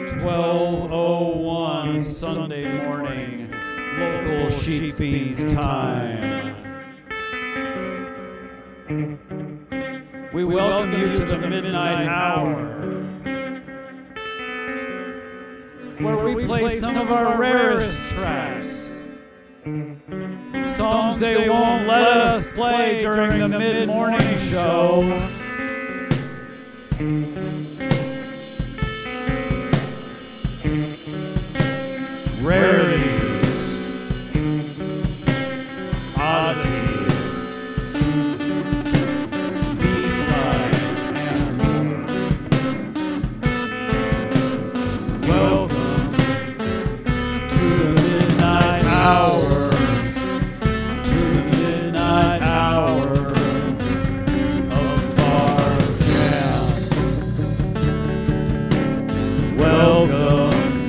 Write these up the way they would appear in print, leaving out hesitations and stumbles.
12:01 Sunday morning, local sheep fees time. We welcome you to the midnight hour, where we play some of our rarest tracks, songs they won't let us play during the mid-morning show. Rarities, oddities, B-sides, and more. Welcome to the midnight hour, to the midnight hour of Far Jam. Welcome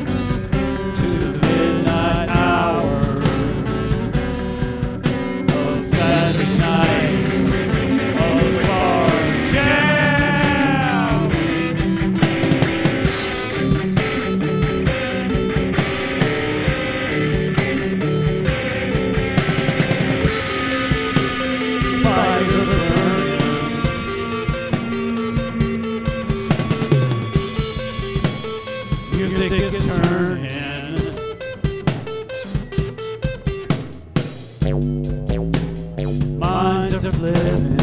music is turning, minds are flipping,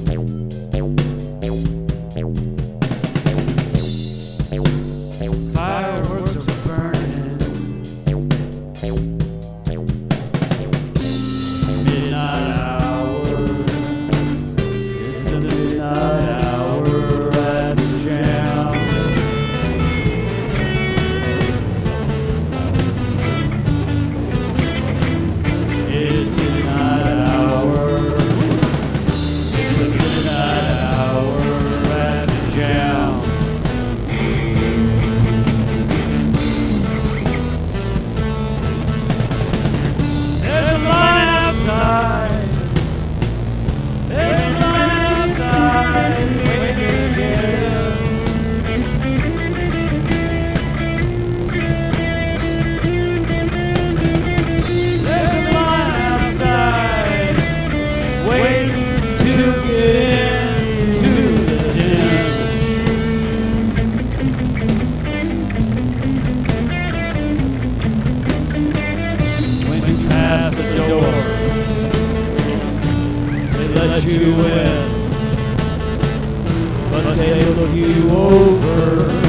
fireworks are burning, midnight hour is the midnight hour at the Jam. It's midnight hour. It's the midnight hour at the Jam. There's a line outside. There's a line outside. Waiting to get in. There's a line outside, waiting to get into the den. When you pass the door, they let you in, but they look you over